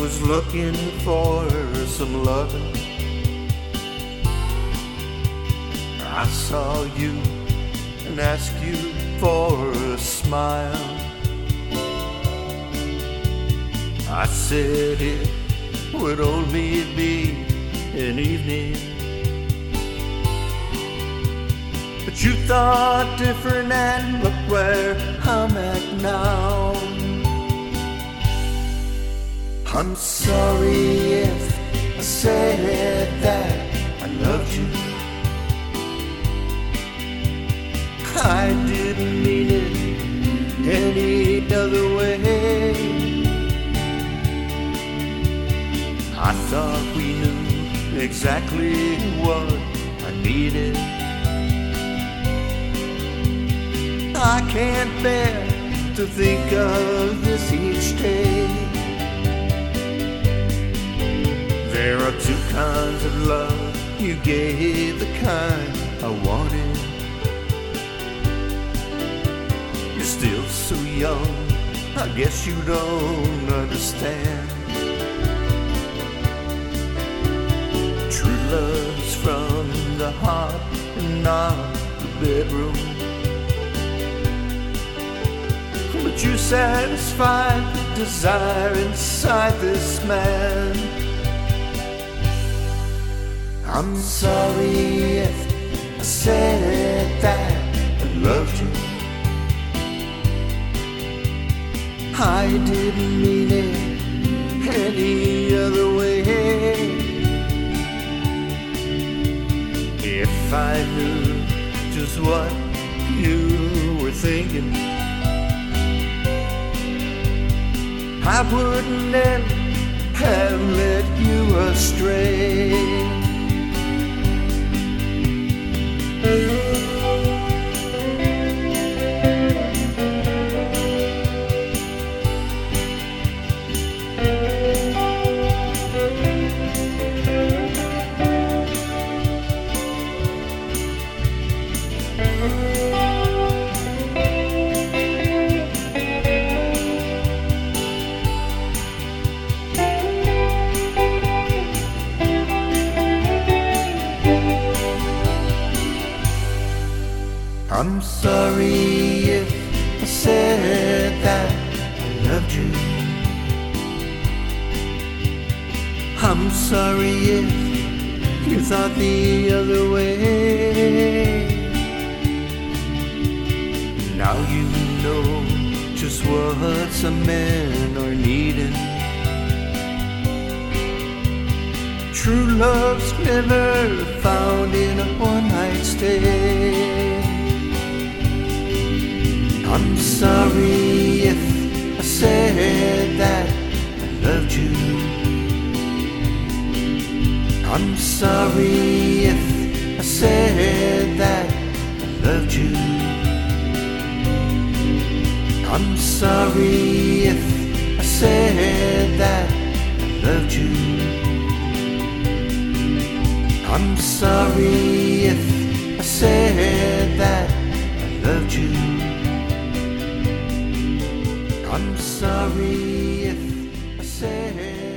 was looking for some loving. I saw you and asked you for a smile. I said it would only be an evening, but you thought different, and look where I'm at now. I'm sorry if I said that I loved you. I didn't mean it any other way. I thought we knew exactly what I needed. I can't bear to think of this each day. There are two kinds of love. You gave the kind I wanted. You're still so young, I guess you don't understand. True love's from the heart and not the bedroom. But you satisfied the desire inside this man. I'm sorry if I said that I loved you. I didn't mean it any other way. If I knew just what you were thinking, I wouldn't ever have led you astray. I'm sorry if I said that I loved you. I'm sorry if you thought the other way. Now you know just what some men are needing. True love's never found in a one-night stay. I'm sorry if I said that I loved you. I'm sorry if I said that I loved you. I'm sorry if I said that I loved you. I'm sorry if I said that I loved you. I'm sorry if I said